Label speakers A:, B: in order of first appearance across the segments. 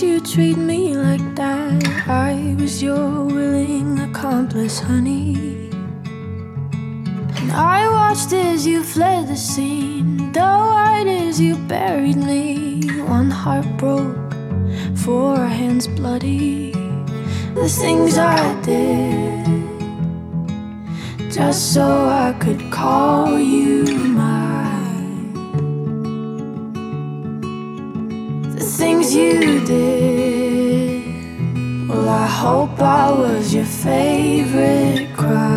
A: you treat me like that? I was your willing accomplice, honey. And I watched as you fled the scene, though right as you buried me. One heart broke, 4 hands bloody. The things I did just so I could call you mine. The things you did, well, I hope I was your favorite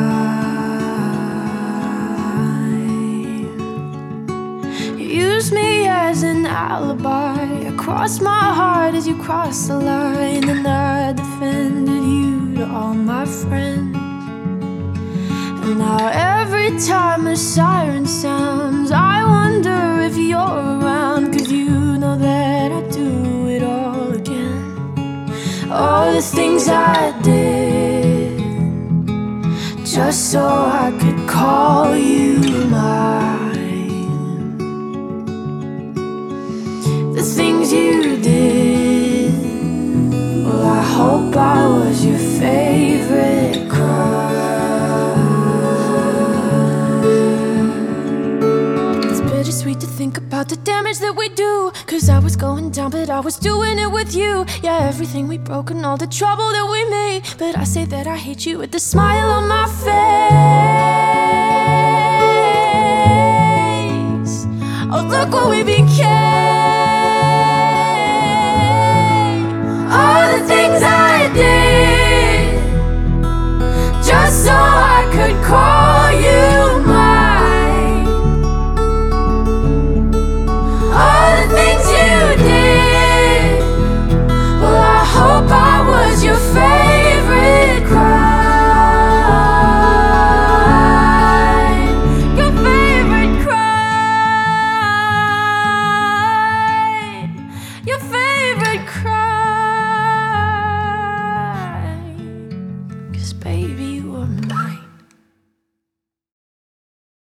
A: crime. You used me as an alibi, I crossed my heart as you crossed the line, and I defended you to all my friends. And now every time a siren sounds, I wonder if you're around, 'cause you know that I do it all again. All the things I did just so I could call you mine. The things you did, well, I hope I was your favorite crime. Sweet to think about the damage that we do, 'cause I was going down but I was doing it with you. Yeah, everything we broke and all the trouble that we made, but I say that I hate you with the smile on my face. Oh, look what we became.